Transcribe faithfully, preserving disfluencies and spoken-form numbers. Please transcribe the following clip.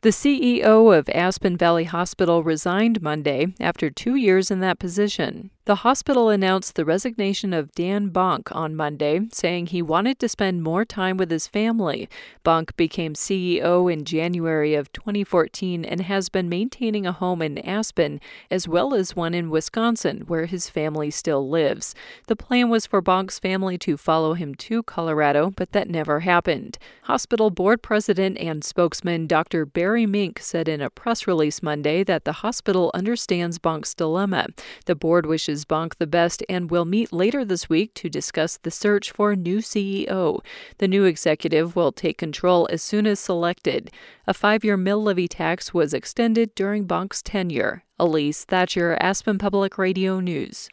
The C E O of Aspen Valley Hospital resigned Monday after two years in that position. The hospital announced the resignation of Dan Bonk on Monday, saying he wanted to spend more time with his family. Bonk became C E O in January of twenty fourteen and has been maintaining a home in Aspen as well as one in Wisconsin, where his family still lives. The plan was for Bonk's family to follow him to Colorado, but that never happened. Hospital board president and spokesman Doctor Barry Mink said in a press release Monday that the hospital understands Bonk's dilemma. The board wishes Bonk the best and will meet later this week to discuss the search for a new C E O. The new executive will take control as soon as selected. A five-year mill levy tax was extended during Bonk's tenure. Elise Thatcher, Aspen Public Radio News.